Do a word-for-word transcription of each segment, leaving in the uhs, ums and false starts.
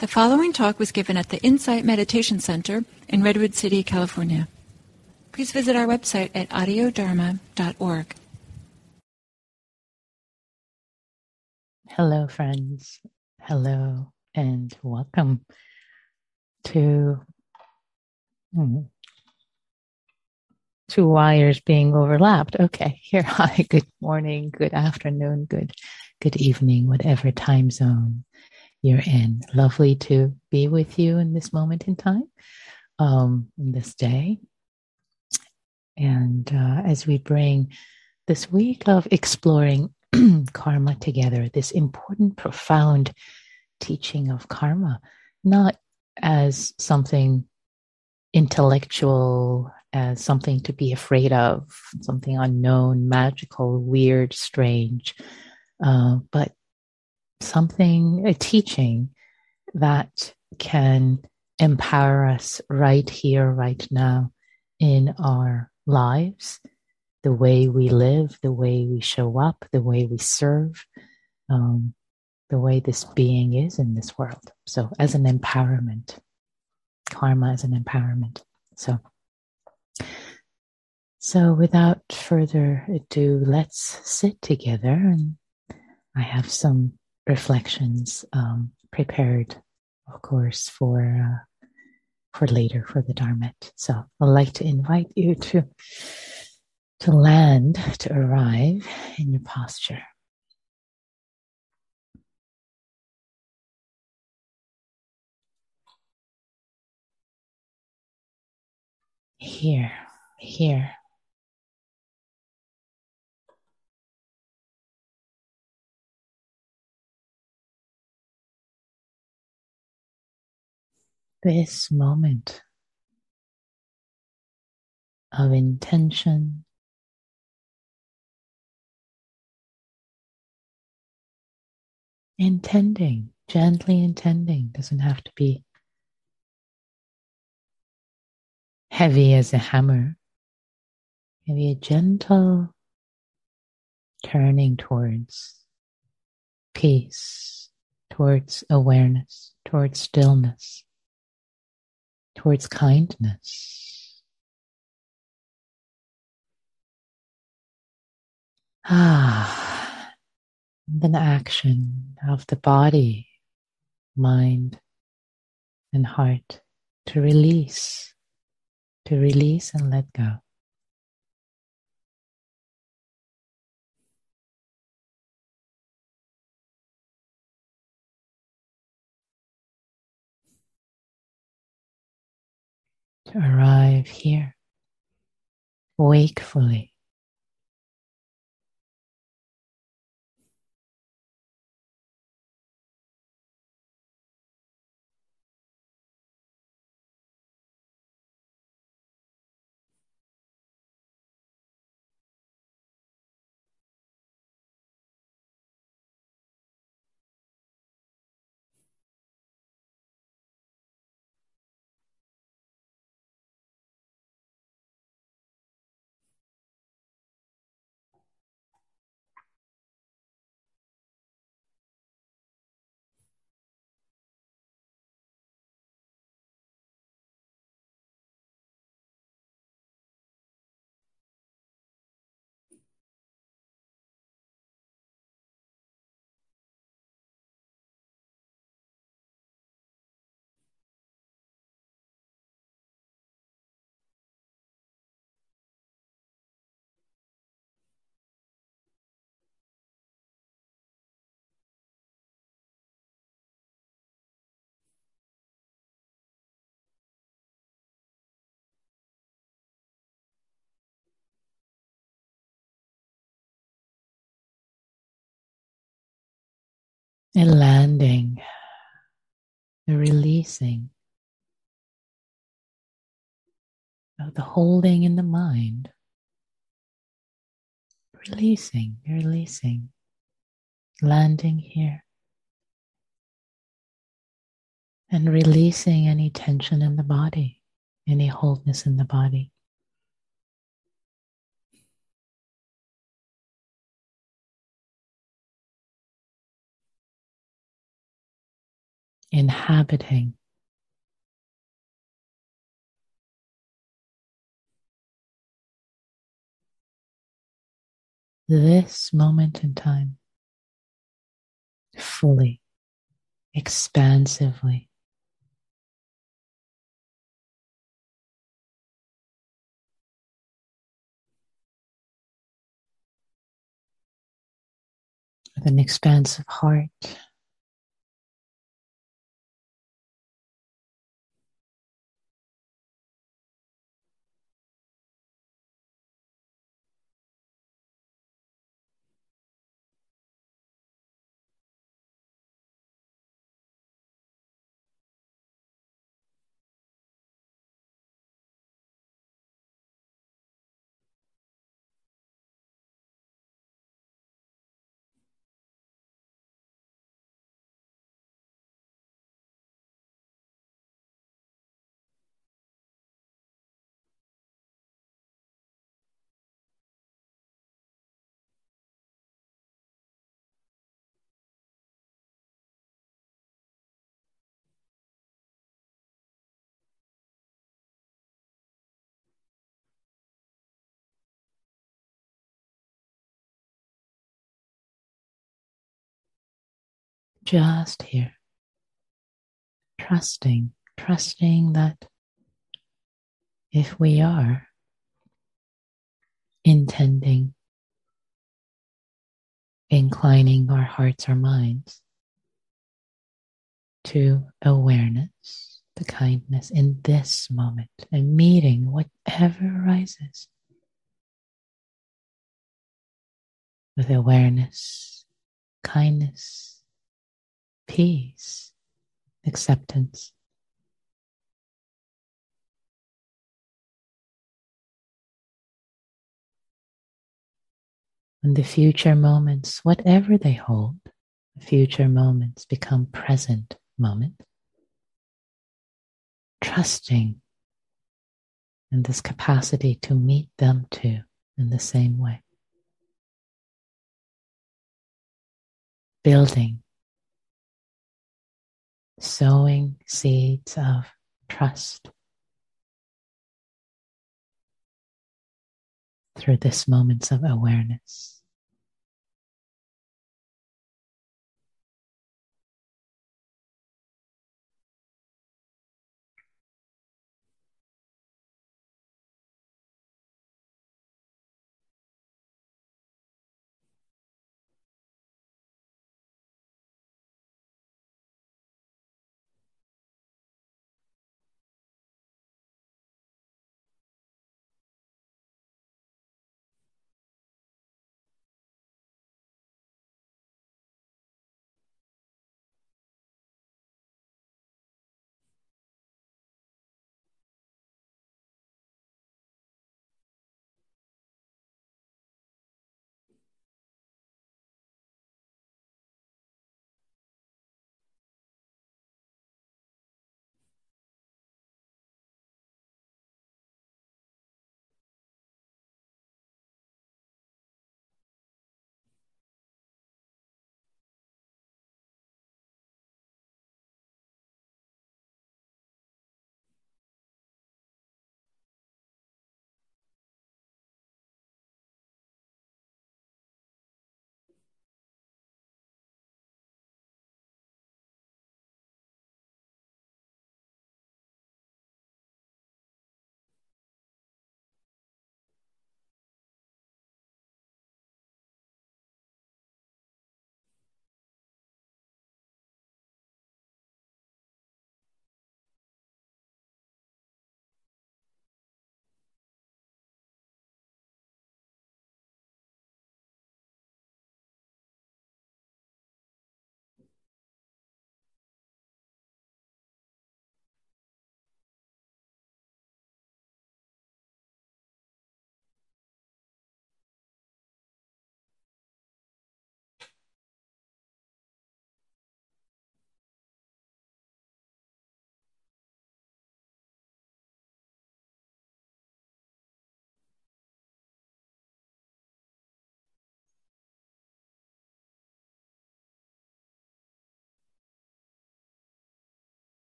The following talk was given at the Insight Meditation Center in Redwood City, California. Please visit our website at audio dharma dot org. Hello, friends. Hello, and welcome to hmm, two wires being overlapped. Okay, here. Hi. Good morning. Good afternoon. Good, good evening. Whatever time zone you're in. Lovely to be with you in this moment in time, um, in this day. And uh, as we bring this week of exploring karma together, this important, profound teaching of karma, not as something intellectual, as something to be afraid of, something unknown, magical, weird, strange, uh, but something, a teaching that can empower us right here, right now in our lives, the way we live, the way we show up, the way we serve, um, the way this being is in this world. So as an empowerment, karma as an empowerment. So, so without further ado, let's sit together, and I have some reflections um, prepared, of course, for uh, for later for the Dharma. So I'd like to invite you to to land, to arrive in your posture. Here, here. This moment of intention, intending, gently intending, doesn't have to be heavy as a hammer. Maybe a gentle turning towards peace, towards awareness, towards stillness, towards kindness. Ah, an action of the body, mind, and heart to release, to release and let go. To arrive here, wakefully, and landing, the releasing of the holding in the mind. Releasing, releasing, landing here, and releasing any tension in the body, any wholeness in the body. inhabiting this moment in time fully, expansively. With an expansive heart, just here, trusting, trusting that if we are intending, inclining our hearts or minds to awareness, to kindness in this moment, and meeting whatever arises with awareness, kindness, peace, acceptance. When the future moments, whatever they hold, the future moments become present moments, trusting in this capacity to meet them too in the same way. Building, sowing seeds of trust through this moments of awareness.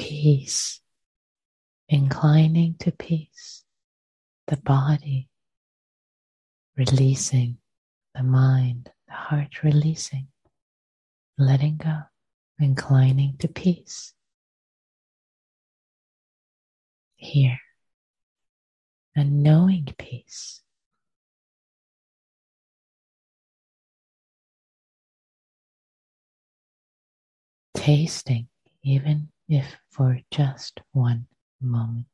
peace, inclining to peace, the body releasing, the mind, the heart releasing, letting go, inclining to peace. Here, and knowing peace. Tasting, even if for just one moment.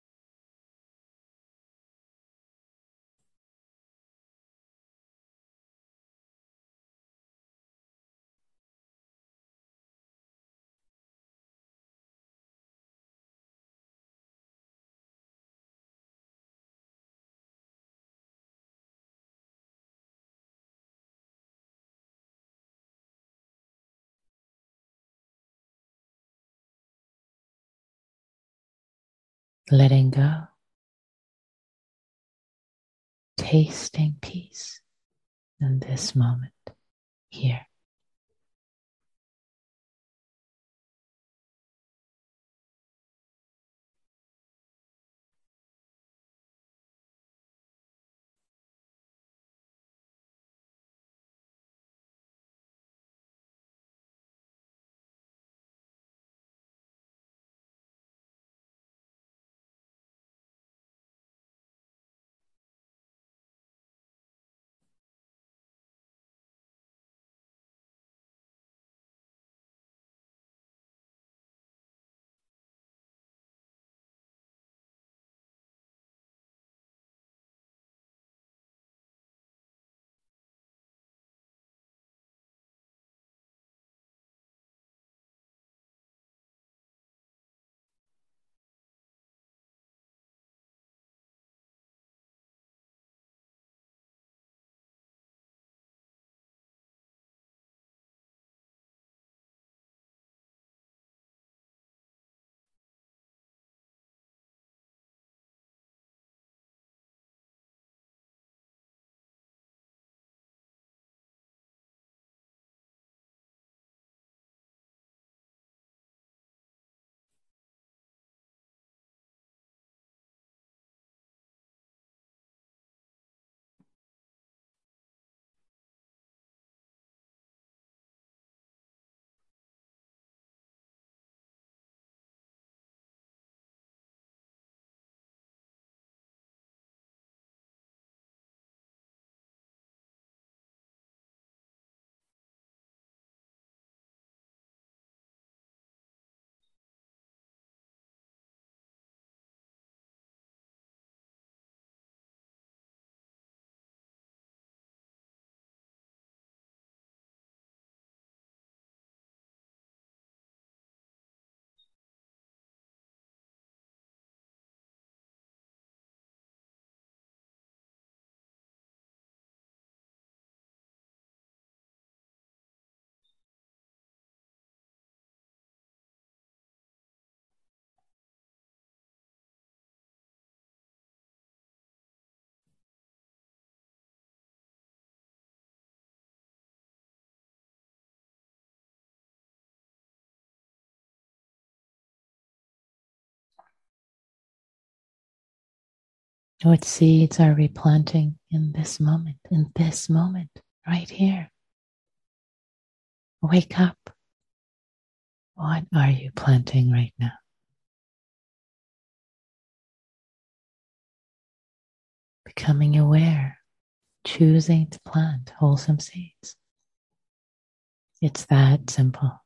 Letting go, tasting peace in this moment, here. What seeds are we planting in this moment, in this moment, right here? Wake up. What are you planting right now? Becoming aware, choosing to plant wholesome seeds. It's that simple.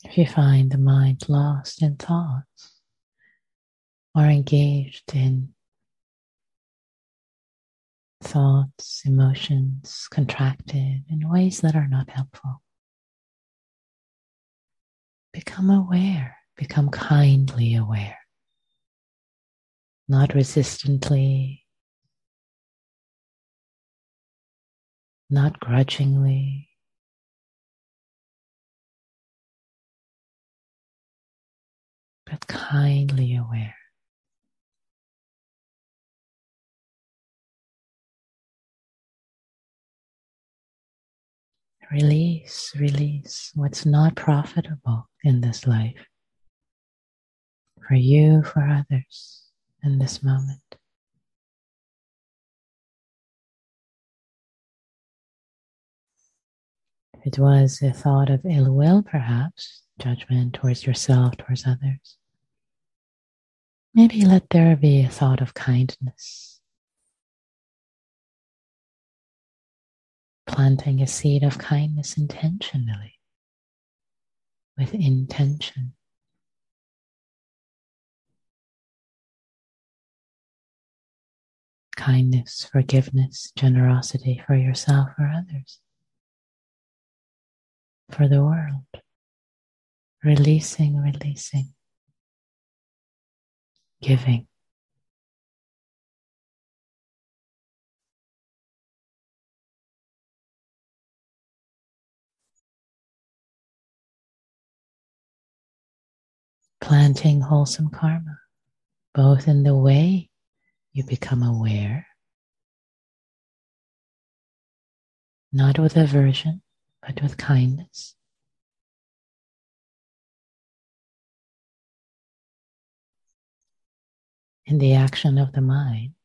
If you find the mind lost in thoughts or engaged in thoughts, emotions, contracted in ways that are not helpful, become aware, become kindly aware, not resistantly, not grudgingly, but kindly aware. Release, release what's not profitable in this life, for you, for others, in this moment. If it was a thought of ill will, perhaps, judgment towards yourself, towards others, maybe let there be a thought of kindness, planting a seed of kindness intentionally, with intention. Kindness, forgiveness, generosity for yourself or others, for the world. Releasing, releasing, giving. Planting wholesome karma, both in the way you become aware, not with aversion, but with kindness. In the action of the mind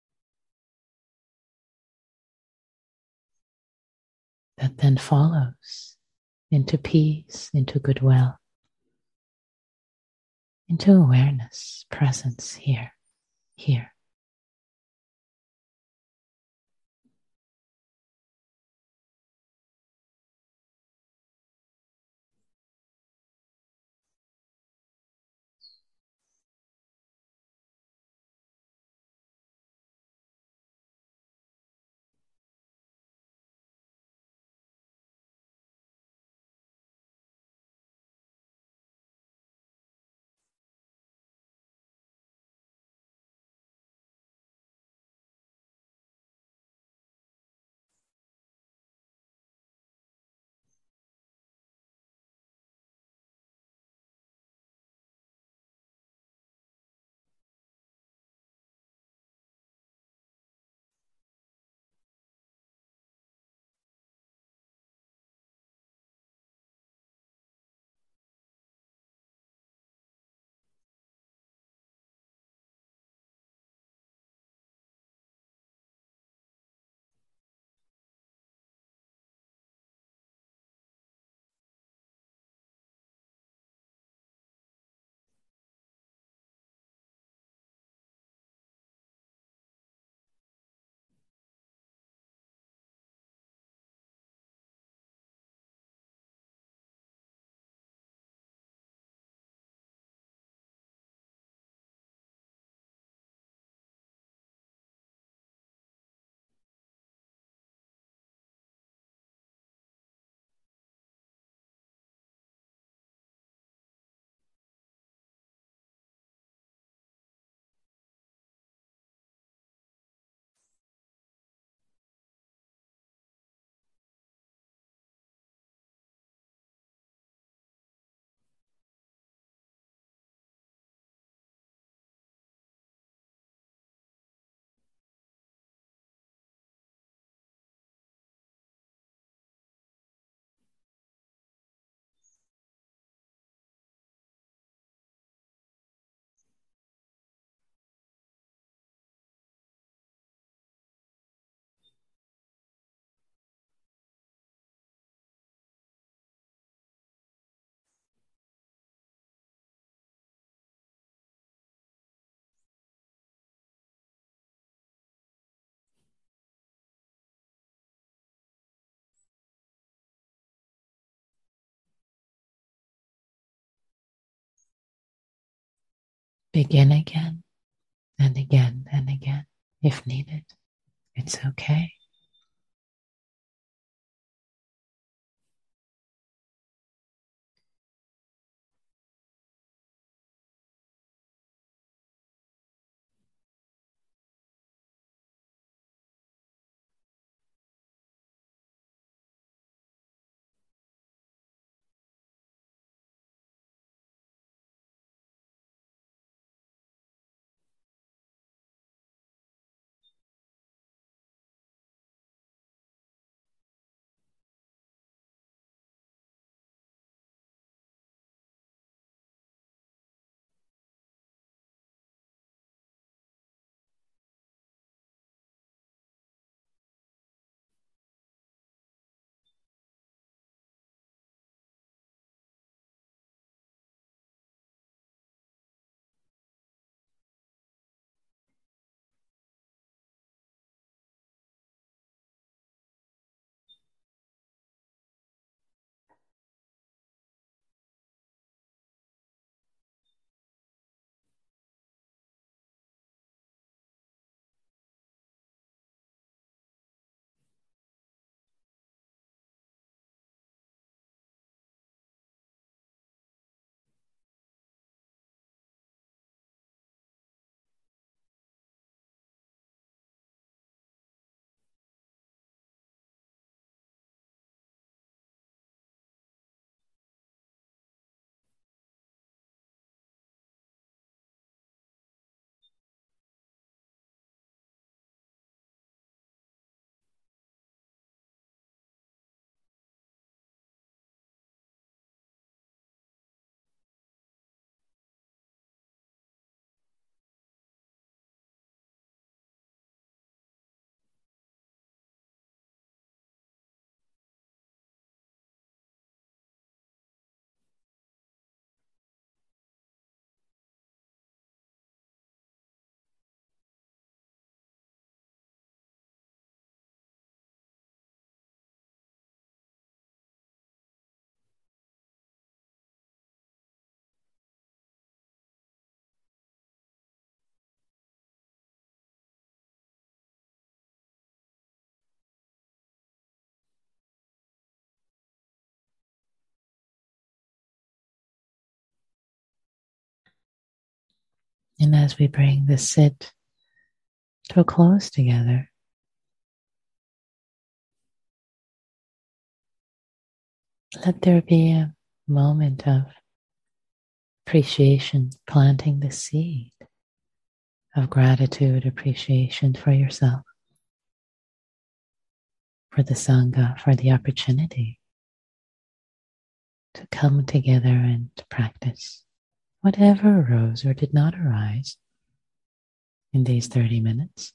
that then follows into peace, into goodwill, into awareness, presence here, here. begin again and again and again if needed. It's okay. And as we bring the sit to a close together, let there be a moment of appreciation, planting the seed of gratitude, appreciation for yourself, for the Sangha, for the opportunity to come together and to practice whatever arose or did not arise in these thirty minutes.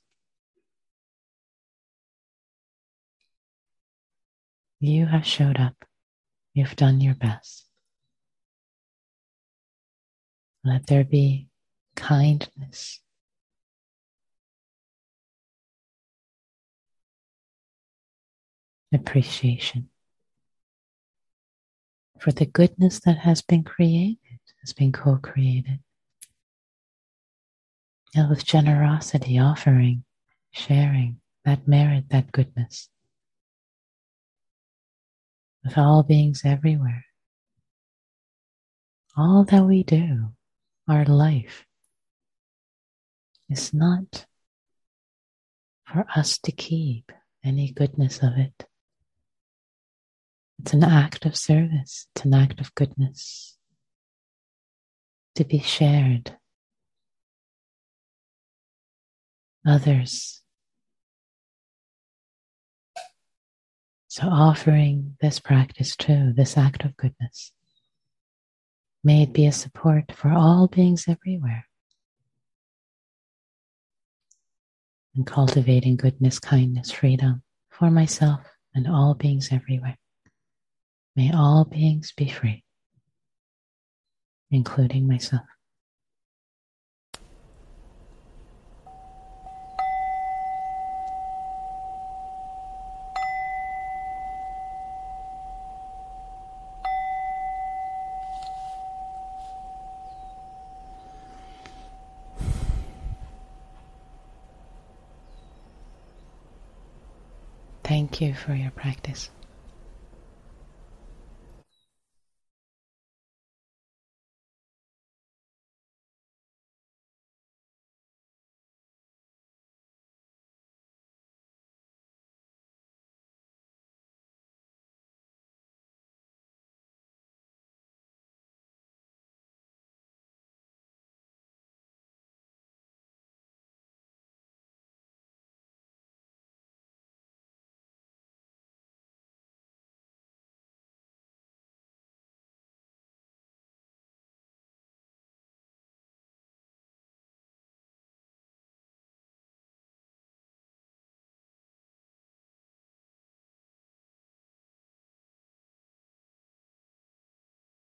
You have showed up. You've done your best. Let there be kindness, appreciation for the goodness that has been created, has been co-created. And with generosity, offering, sharing that merit, that goodness with all beings everywhere. All that we do, our life, is not for us to keep any goodness of it. It's an act of service. It's an act of goodness to be shared. Others. So offering this practice too, this act of goodness, may it be a support for all beings everywhere. And cultivating goodness, kindness, freedom for myself and all beings everywhere. May all beings be free, including myself. thank you for your practice.